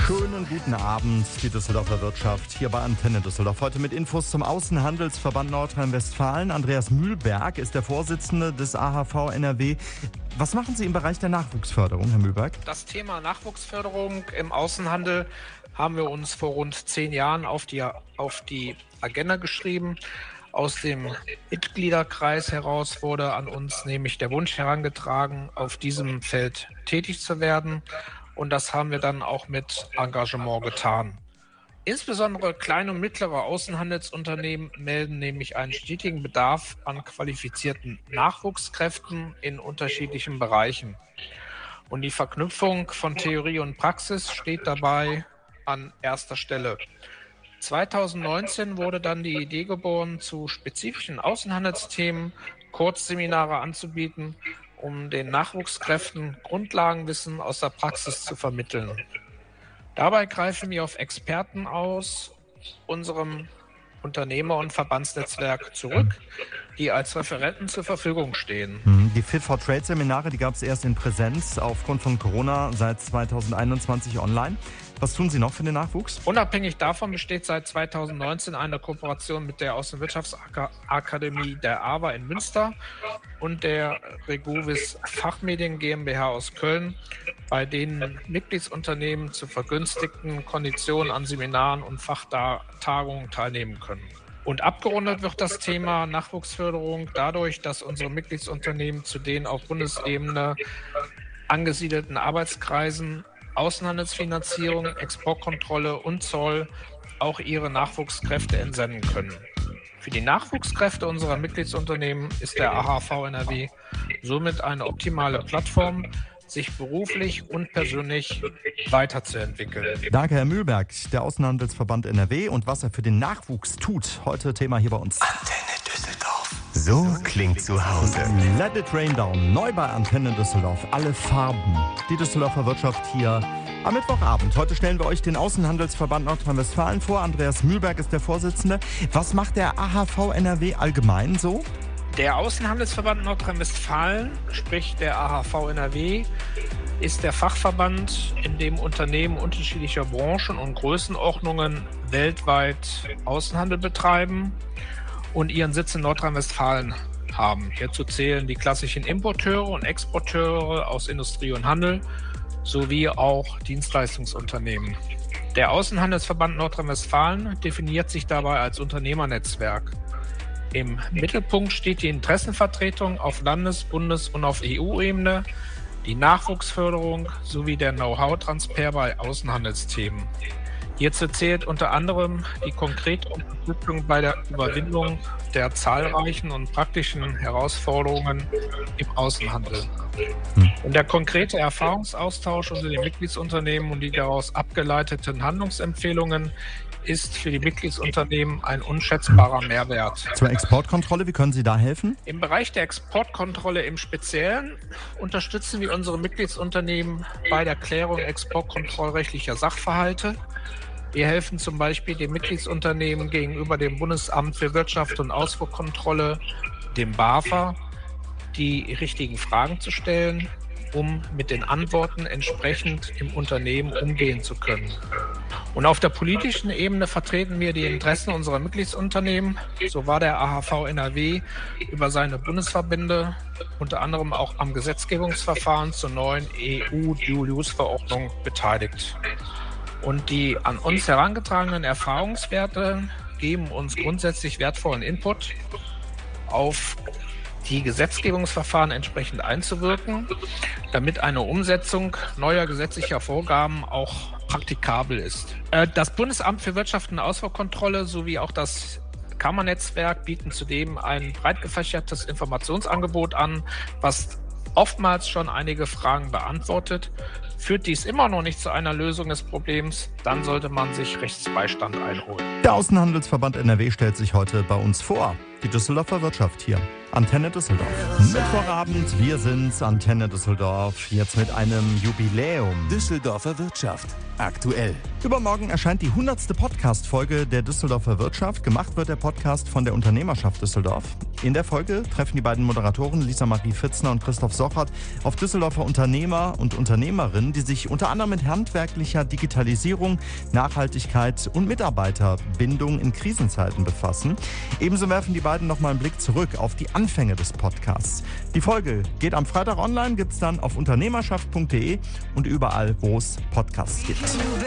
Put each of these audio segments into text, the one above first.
Schönen guten Abend, die Düsseldorfer Wirtschaft hier bei Antenne Düsseldorf. Heute mit Infos zum Außenhandelsverband Nordrhein-Westfalen. Andreas Mühlberg ist der Vorsitzende des AHV NRW. Was machen Sie im Bereich der Nachwuchsförderung, Herr Mühlberg? Das Thema Nachwuchsförderung im Außenhandel haben wir uns vor rund 10 Jahren auf die Agenda geschrieben. Aus dem Mitgliederkreis heraus wurde an uns nämlich der Wunsch herangetragen, auf diesem Feld tätig zu werden. Und das haben wir dann auch mit Engagement getan. Insbesondere kleine und mittlere Außenhandelsunternehmen melden nämlich einen stetigen Bedarf an qualifizierten Nachwuchskräften in unterschiedlichen Bereichen. Und die Verknüpfung von Theorie und Praxis steht dabei an erster Stelle. 2019 wurde dann die Idee geboren, zu spezifischen Außenhandelsthemen Kurzseminare anzubieten, um den Nachwuchskräften Grundlagenwissen aus der Praxis zu vermitteln. Dabei greifen wir auf Experten aus unserem Unternehmer- und Verbandsnetzwerk zurück, die als Referenten zur Verfügung stehen. Die Fit-for-Trade-Seminare, die gab es erst in Präsenz aufgrund von Corona seit 2021 online. Was tun Sie noch für den Nachwuchs? Unabhängig davon besteht seit 2019 eine Kooperation mit der Außenwirtschaftsakademie der AWA in Münster und der Regovis Fachmedien GmbH aus Köln, bei denen Mitgliedsunternehmen zu vergünstigten Konditionen an Seminaren und Fachtagungen teilnehmen können. Und abgerundet wird das Thema Nachwuchsförderung dadurch, dass unsere Mitgliedsunternehmen zu den auf Bundesebene angesiedelten Arbeitskreisen Außenhandelsfinanzierung, Exportkontrolle und Zoll auch ihre Nachwuchskräfte entsenden können. Für die Nachwuchskräfte unserer Mitgliedsunternehmen ist der AHV NRW somit eine optimale Plattform, sich beruflich und persönlich weiterzuentwickeln. Danke, Herr Mühlberg, der Außenhandelsverband NRW und was er für den Nachwuchs tut. Heute Thema hier bei uns. Antenne Düsseldorf. So klingt zu Hause. Let it rain down. Neu bei Antenne Düsseldorf. Alle Farben. Die Düsseldorfer Wirtschaft hier am Mittwochabend. Heute stellen wir euch den Außenhandelsverband Nordrhein-Westfalen vor. Andreas Mühlberg ist der Vorsitzende. Was macht der AHV NRW allgemein so? Der Außenhandelsverband Nordrhein-Westfalen, sprich der AHV NRW, ist der Fachverband, in dem Unternehmen unterschiedlicher Branchen und Größenordnungen weltweit Außenhandel betreiben und ihren Sitz in Nordrhein-Westfalen haben. Hierzu zählen die klassischen Importeure und Exporteure aus Industrie und Handel sowie auch Dienstleistungsunternehmen. Der Außenhandelsverband Nordrhein-Westfalen definiert sich dabei als Unternehmernetzwerk. Im Mittelpunkt steht die Interessenvertretung auf Landes-, Bundes- und auf EU-Ebene, die Nachwuchsförderung sowie der Know-how-Transfer bei Außenhandelsthemen. Hierzu zählt unter anderem die konkrete Unterstützung bei der Überwindung der zahlreichen und praktischen Herausforderungen im Außenhandel. Und der konkrete Erfahrungsaustausch unter den Mitgliedsunternehmen und die daraus abgeleiteten Handlungsempfehlungen ist für die Mitgliedsunternehmen ein unschätzbarer Mehrwert. Zur Exportkontrolle, wie können Sie da helfen? Im Bereich der Exportkontrolle im Speziellen unterstützen wir unsere Mitgliedsunternehmen bei der Klärung exportkontrollrechtlicher Sachverhalte. Wir helfen zum Beispiel den Mitgliedsunternehmen gegenüber dem Bundesamt für Wirtschaft und Ausfuhrkontrolle, dem BAFA, die richtigen Fragen zu stellen, um mit den Antworten entsprechend im Unternehmen umgehen zu können. Und auf der politischen Ebene vertreten wir die Interessen unserer Mitgliedsunternehmen. So war der AHV NRW über seine Bundesverbände unter anderem auch am Gesetzgebungsverfahren zur neuen EU-Dual-Use-Verordnung beteiligt. Und die an uns herangetragenen Erfahrungswerte geben uns grundsätzlich wertvollen Input auf die Gesetzgebungsverfahren entsprechend einzuwirken, damit eine Umsetzung neuer gesetzlicher Vorgaben auch praktikabel ist. Das Bundesamt für Wirtschaft und Ausfuhrkontrolle sowie auch das Kammernetzwerk bieten zudem ein breit gefächertes Informationsangebot an, was oftmals schon einige Fragen beantwortet. Führt dies immer noch nicht zu einer Lösung des Problems, dann sollte man sich Rechtsbeistand einholen. Der Außenhandelsverband NRW stellt sich heute bei uns vor. Die Düsseldorfer Wirtschaft hier Antenne Düsseldorf. Mittwochabend, wir sind's, Antenne Düsseldorf, jetzt mit einem Jubiläum. Düsseldorfer Wirtschaft. Aktuell. Übermorgen erscheint die 100. Podcast-Folge der Düsseldorfer Wirtschaft. Gemacht wird der Podcast von der Unternehmerschaft Düsseldorf. In der Folge treffen die beiden Moderatoren Lisa Marie Fitzner und Christoph Sochert auf Düsseldorfer Unternehmer und Unternehmerinnen, die sich unter anderem mit handwerklicher Digitalisierung, Nachhaltigkeit und Mitarbeiterbindung in Krisenzeiten befassen. Ebenso werfen die beiden nochmal einen Blick zurück auf die Anfänge des Podcasts. Die Folge geht am Freitag online, gibt's dann auf unternehmerschaft.de und überall, wo es Podcasts gibt.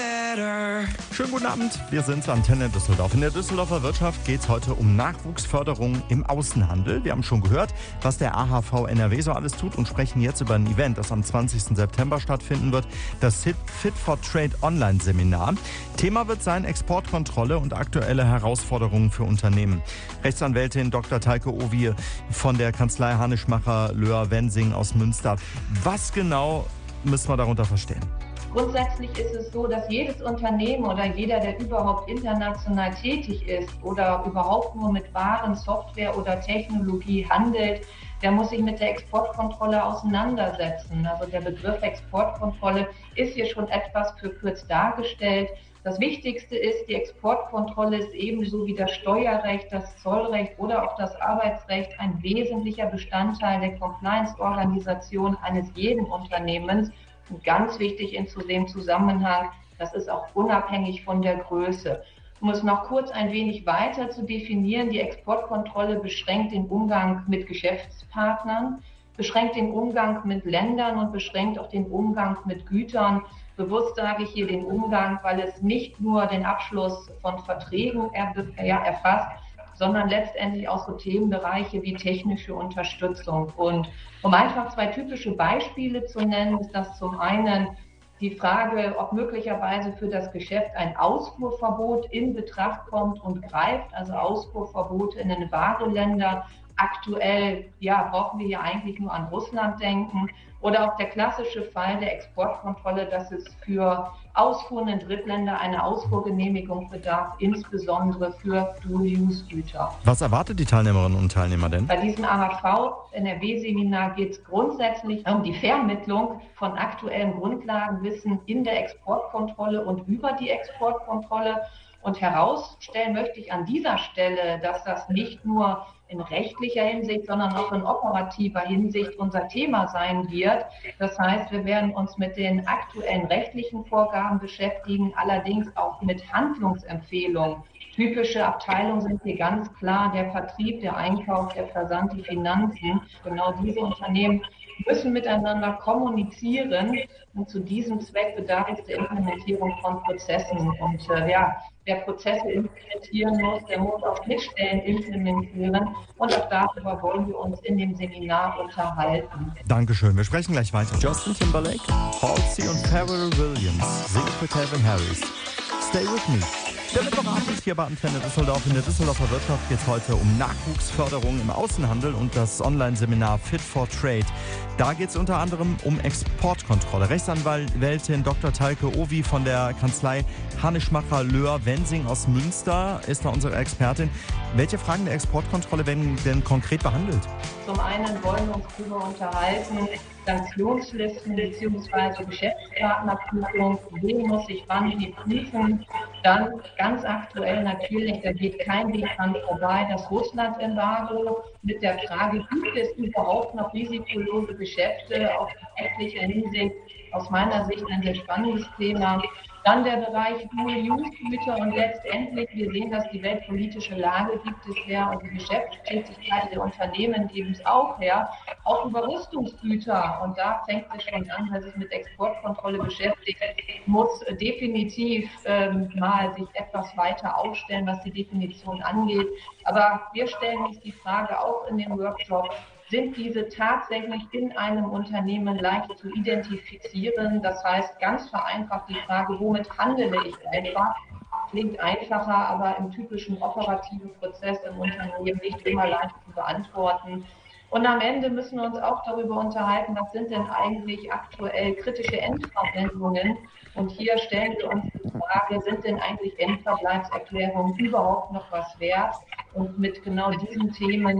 Schönen guten Abend, wir sind Antenne Düsseldorf. In der Düsseldorfer Wirtschaft geht es heute um Nachwuchsförderung im Außenhandel. Wir haben schon gehört, was der AHV NRW so alles tut und sprechen jetzt über ein Event, das am 20. September stattfinden wird, das Fit for Trade Online-Seminar. Thema wird sein Exportkontrolle und aktuelle Herausforderungen für Unternehmen. Rechtsanwältin Dr. Teike Owie von der Kanzlei Hanischmacher Löhr Wensing aus Münster. Was genau müssen wir darunter verstehen? Grundsätzlich ist es so, dass jedes Unternehmen oder jeder, der überhaupt international tätig ist oder überhaupt nur mit Waren, Software oder Technologie handelt, der muss sich mit der Exportkontrolle auseinandersetzen. Also der Begriff Exportkontrolle ist hier schon etwas verkürzt dargestellt. Das Wichtigste ist, die Exportkontrolle ist ebenso wie das Steuerrecht, das Zollrecht oder auch das Arbeitsrecht ein wesentlicher Bestandteil der Compliance-Organisation eines jeden Unternehmens. Und ganz wichtig in dem Zusammenhang, das ist auch unabhängig von der Größe. Um es noch kurz ein wenig weiter zu definieren, die Exportkontrolle beschränkt den Umgang mit Geschäftspartnern, beschränkt den Umgang mit Ländern und beschränkt auch den Umgang mit Gütern. Bewusst sage ich hier den Umgang, weil es nicht nur den Abschluss von Verträgen erfasst, sondern letztendlich auch so Themenbereiche wie technische Unterstützung. Und um einfach zwei typische Beispiele zu nennen, ist das zum einen die Frage, ob möglicherweise für das Geschäft ein Ausfuhrverbot in Betracht kommt und greift, also Ausfuhrverbote in den Vareländer. Aktuell brauchen wir hier eigentlich nur an Russland denken. Oder auch der klassische Fall der Exportkontrolle, dass es für Ausfuhren in Drittländer eine Ausfuhrgenehmigung bedarf, insbesondere für Dual-Use-Güter. Was erwartet die Teilnehmerinnen und Teilnehmer denn? Bei diesem AHV-NRW-Seminar geht es grundsätzlich um die Vermittlung von aktuellem Grundlagenwissen in der Exportkontrolle und über die Exportkontrolle. Und herausstellen möchte ich an dieser Stelle, dass das nicht nur in rechtlicher Hinsicht, sondern auch in operativer Hinsicht unser Thema sein wird. Das heißt, wir werden uns mit den aktuellen rechtlichen Vorgaben beschäftigen, allerdings auch mit Handlungsempfehlungen. Typische Abteilungen sind hier ganz klar der Vertrieb, der Einkauf, der Versand, die Finanzen. Genau diese Unternehmen müssen miteinander kommunizieren und zu diesem Zweck bedarf es der Implementierung von Prozessen. Und wer Prozesse implementieren muss, der muss auch Schnittstellen implementieren. Und auch darüber wollen wir uns in dem Seminar unterhalten. Dankeschön, wir sprechen gleich weiter. Justin Timberlake, Halsey und Pharrell Williams singen für Calvin Harris. Stay with me. Der Mittwochabend hier bei Antenne Düsseldorf. In der Düsseldorfer Wirtschaft geht es heute um Nachwuchsförderung im Außenhandel und das Online-Seminar Fit for Trade. Da geht es unter anderem um Exportkontrolle. Rechtsanwältin Dr. Teike Owie von der Kanzlei Hanischmacher Löhr Wensing aus Münster ist da unsere Expertin. Welche Fragen der Exportkontrolle werden denn konkret behandelt? Zum einen wollen wir uns darüber unterhalten, Sanktionslisten bzw. Geschäftspartnerprüfung, wen muss ich wann wie prüfen. Dann ganz aktuell natürlich, da geht kein Weg dran vorbei, das Russland-Embargo mit der Frage, gibt es überhaupt noch risikolose Geschäfte auf rechtlicher Hinsicht? Aus meiner Sicht ein sehr spannendes Thema. Dann der Bereich Dual-Use-Güter und letztendlich, wir sehen, dass die weltpolitische Lage gibt es her und die Geschäftstätigkeit der Unternehmen geben es auch her, auch über Rüstungsgüter. Und da fängt es schon an, wer sich mit Exportkontrolle beschäftigt, muss definitiv mal sich etwas weiter aufstellen, was die Definition angeht. Aber wir stellen uns die Frage auch in dem Workshop, sind diese tatsächlich in einem Unternehmen leicht zu identifizieren? Das heißt, ganz vereinfacht die Frage, womit handele ich einfach? Klingt einfacher, aber im typischen operativen Prozess im Unternehmen nicht immer leicht zu beantworten. Und am Ende müssen wir uns auch darüber unterhalten, was sind denn eigentlich aktuell kritische Endverwendungen? Und hier stellen wir uns die Frage, sind denn eigentlich Endverbleibserklärungen überhaupt noch was wert? Und mit genau diesen Themen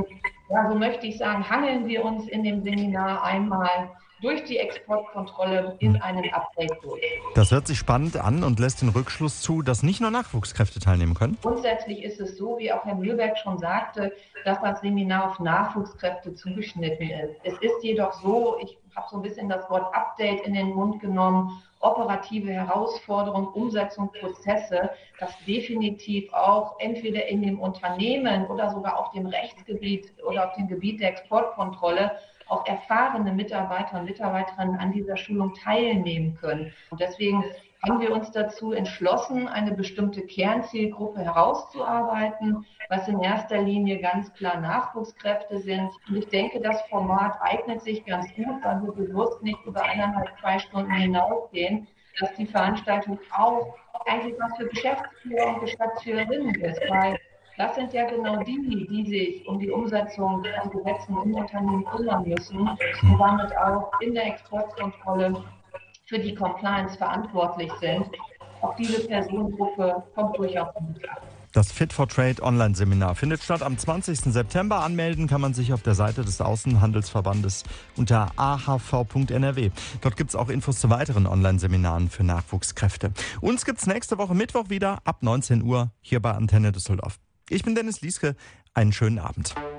Ja, so möchte ich sagen, hangeln wir uns in dem Seminar einmal durch die Exportkontrolle in einem Update durch. Das hört sich spannend an und lässt den Rückschluss zu, dass nicht nur Nachwuchskräfte teilnehmen können. Grundsätzlich ist es so, wie auch Herr Mühlberg schon sagte, dass das Seminar auf Nachwuchskräfte zugeschnitten ist. Es ist jedoch so, ich habe so ein bisschen das Wort Update in den Mund genommen, operative Herausforderungen, Umsetzung, Prozesse, das definitiv auch entweder in dem Unternehmen oder sogar auf dem Rechtsgebiet oder auf dem Gebiet der Exportkontrolle auch erfahrene Mitarbeiter und Mitarbeiterinnen an dieser Schulung teilnehmen können. Und deswegen haben wir uns dazu entschlossen, eine bestimmte Kernzielgruppe herauszuarbeiten, was in erster Linie ganz klar Nachwuchskräfte sind. Und ich denke, das Format eignet sich ganz gut, weil wir bewusst nicht über 1,5-2 Stunden hinausgehen, dass die Veranstaltung auch eigentlich was für Geschäftsführer und Geschäftsführerinnen ist, weil das sind ja genau die sich um die Umsetzung von Gesetzen im Unternehmen kümmern müssen und damit auch in der Exportkontrolle für die Compliance verantwortlich sind. Auch diese Personengruppe kommt durchaus in Betracht. Das Fit for Trade Online-Seminar findet statt am 20. September. Anmelden kann man sich auf der Seite des Außenhandelsverbandes unter ahv.nrw. Dort gibt es auch Infos zu weiteren Online-Seminaren für Nachwuchskräfte. Uns gibt es nächste Woche Mittwoch wieder ab 19 Uhr hier bei Antenne Düsseldorf. Ich bin Dennis Lieske. Einen schönen Abend.